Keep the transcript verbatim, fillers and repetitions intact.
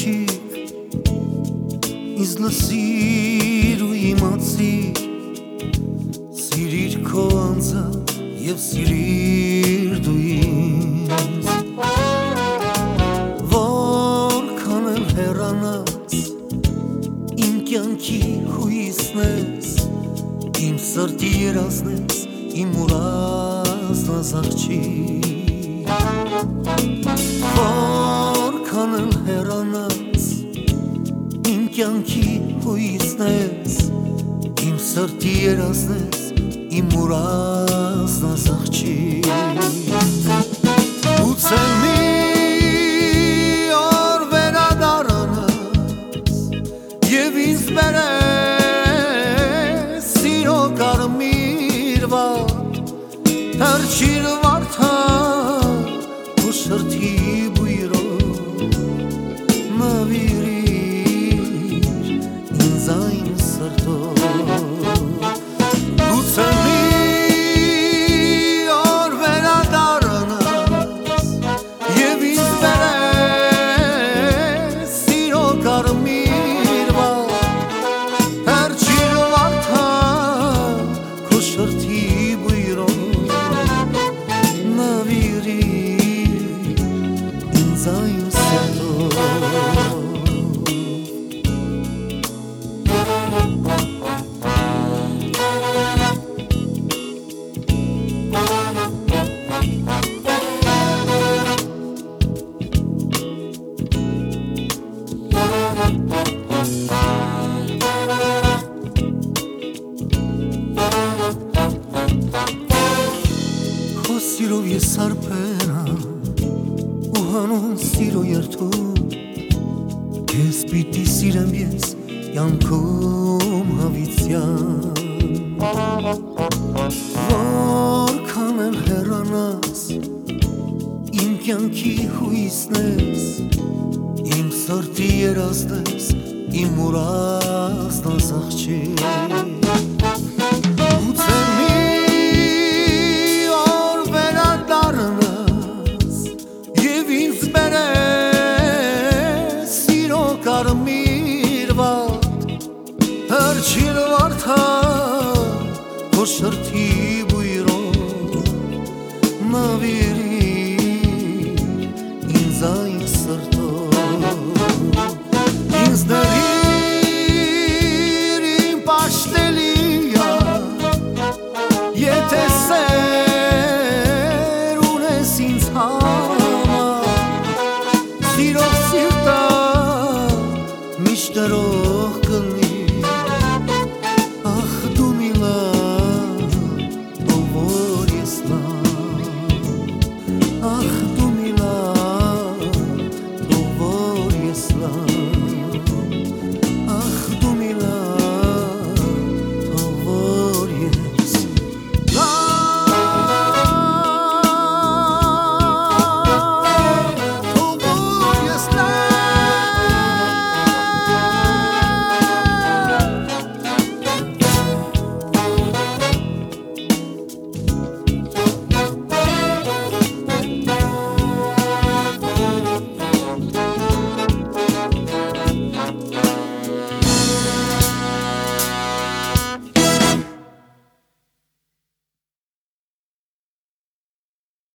աղջիկ, ինձ լսիր ու իմացիր, սիրիր քո անձը և սիրիր դու ինձ, որքան էլ հեռանաս, իմ կյանքի հույսն ես, իմ սրտի երազն ես, իմ ուրազնազ աղջիկ, որքան էլ հեռանաս, իմ կյանքի հույսն ես, իմ սրտի երազն ես, իմ ուրազնազ աղջիկ, գուցե մի օր վերադառնաս և ինձ բերես սիրո կարմիր վարդ, թռչիր վարդան ու շրթի բույրով նվիրիր ինձ այն սրտով, գուցե մի օր վերադառնաս և ինձ բերես սիրո կարմիր վարդ, թռչիր վարդան քո շրթի բույրով նվիրիր ինձ այն սրտով։ Քո սիրով ես սարփենամ ու հանուն սիրո երդում, քեզ պիտի սիրեմ ես կյանքում հավիտյան, որքան էլ հեռանաս, իմ կյանքի հույսն ես, իմ սրտի երազն ես, իմ ուրազնազ աղջիկ, գուցե մի օր վերադառնաս և ինձ բերես սիրո կարմիր վարդ, թռչիր վարդան քո շրթի բույրով նվիրիր